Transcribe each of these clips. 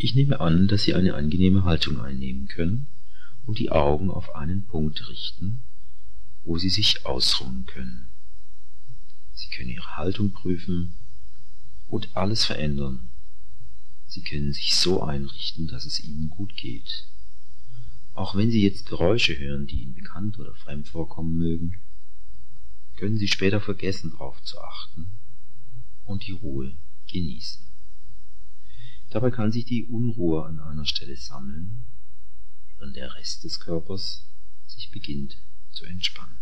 Ich nehme an, dass Sie eine angenehme Haltung einnehmen können und die Augen auf einen Punkt richten, wo Sie sich ausruhen können. Sie können Ihre Haltung prüfen und alles verändern. Sie können sich so einrichten, dass es Ihnen gut geht. Auch wenn Sie jetzt Geräusche hören, die Ihnen bekannt oder fremd vorkommen mögen, können Sie später vergessen, darauf zu achten und die Ruhe genießen. Dabei kann sich die Unruhe an einer Stelle sammeln, während der Rest des Körpers sich beginnt zu entspannen.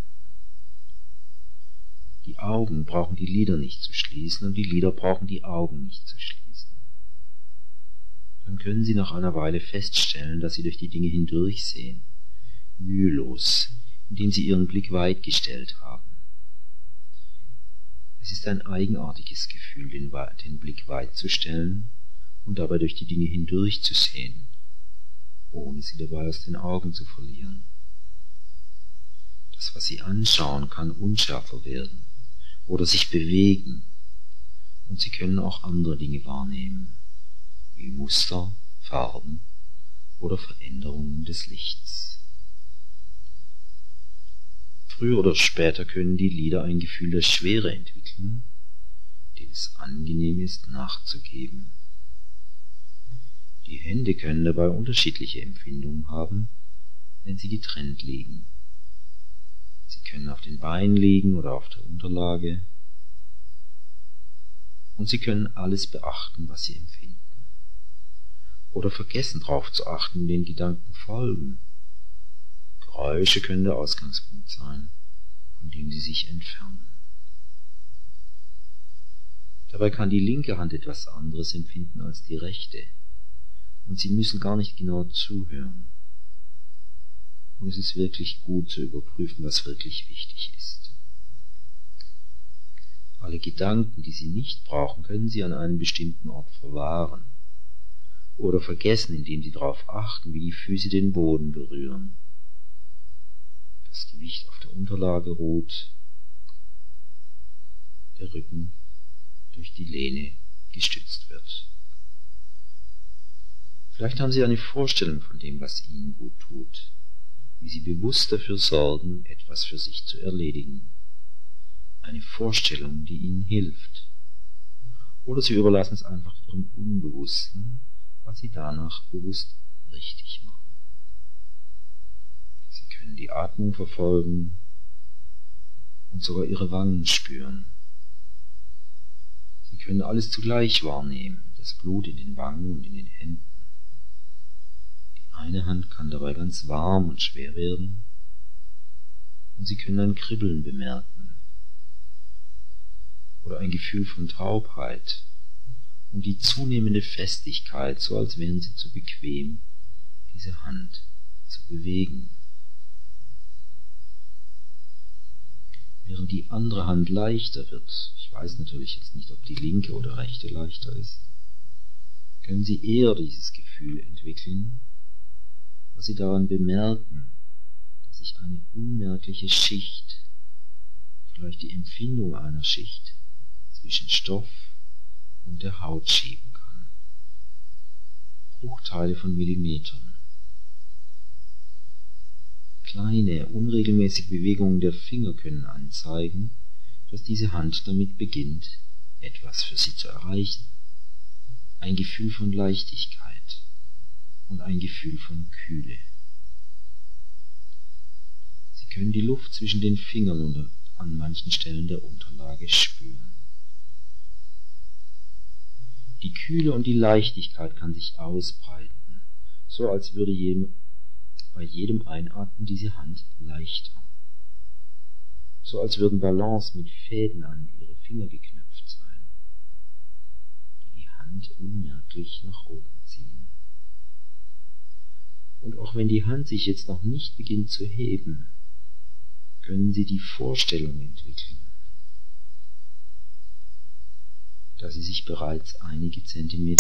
Die Augen brauchen die Lider nicht zu schließen und die Lider brauchen die Augen nicht zu schließen. Dann können Sie nach einer Weile feststellen, dass Sie durch die Dinge hindurchsehen, mühelos, indem Sie Ihren Blick weit gestellt haben. Es ist ein eigenartiges Gefühl, den Blick weit zu stellen und dabei durch die Dinge hindurchzusehen, ohne sie dabei aus den Augen zu verlieren. Das, was Sie anschauen, kann unschärfer werden oder sich bewegen, und Sie können auch andere Dinge wahrnehmen, wie Muster, Farben oder Veränderungen des Lichts. Früher oder später können die Lider ein Gefühl der Schwere entwickeln, dem es angenehm ist, nachzugeben. Die Hände können dabei unterschiedliche Empfindungen haben, wenn sie getrennt liegen. Sie können auf den Beinen liegen oder auf der Unterlage, und Sie können alles beachten, was Sie empfinden. Oder vergessen, darauf zu achten, den Gedanken folgen. Geräusche können der Ausgangspunkt sein, von dem Sie sich entfernen. Dabei kann die linke Hand etwas anderes empfinden als die rechte, und Sie müssen gar nicht genau zuhören. Und es ist wirklich gut zu überprüfen, was wirklich wichtig ist. Alle Gedanken, die Sie nicht brauchen, können Sie an einem bestimmten Ort verwahren oder vergessen, indem Sie darauf achten, wie die Füße den Boden berühren, das Gewicht auf der Unterlage ruht, der Rücken durch die Lehne gestützt wird. Vielleicht haben Sie eine Vorstellung von dem, was Ihnen gut tut, wie Sie bewusst dafür sorgen, etwas für sich zu erledigen. Eine Vorstellung, die Ihnen hilft. Oder Sie überlassen es einfach Ihrem Unbewussten, was Sie danach bewusst richtig machen. Sie können die Atmung verfolgen und sogar Ihre Wangen spüren. Sie können alles zugleich wahrnehmen, das Blut in den Wangen und in den Händen. Die eine Hand kann dabei ganz warm und schwer werden, und Sie können ein Kribbeln bemerken oder ein Gefühl von Taubheit und die zunehmende Festigkeit, so als wären Sie zu bequem, diese Hand zu bewegen. Während die andere Hand leichter wird, ich weiß natürlich jetzt nicht, ob die linke oder rechte leichter ist, können Sie eher dieses Gefühl entwickeln, was Sie daran bemerken, dass sich eine unmerkliche Schicht, vielleicht die Empfindung einer Schicht, zwischen Stoff und der Haut schieben kann. Bruchteile von Millimetern. Kleine, unregelmäßige Bewegungen der Finger können anzeigen, dass diese Hand damit beginnt, etwas für Sie zu erreichen. Ein Gefühl von Leichtigkeit und ein Gefühl von Kühle. Sie können die Luft zwischen den Fingern und an manchen Stellen der Unterlage spüren. Die Kühle und die Leichtigkeit kann sich ausbreiten, so als würde bei jedem Einatmen diese Hand leichter. So als würden Ballons mit Fäden an Ihre Finger geknüpft sein, die die Hand unmerklich nach oben ziehen. Und auch wenn die Hand sich jetzt noch nicht beginnt zu heben, können Sie die Vorstellung entwickeln, dass sie sich bereits einige Zentimeter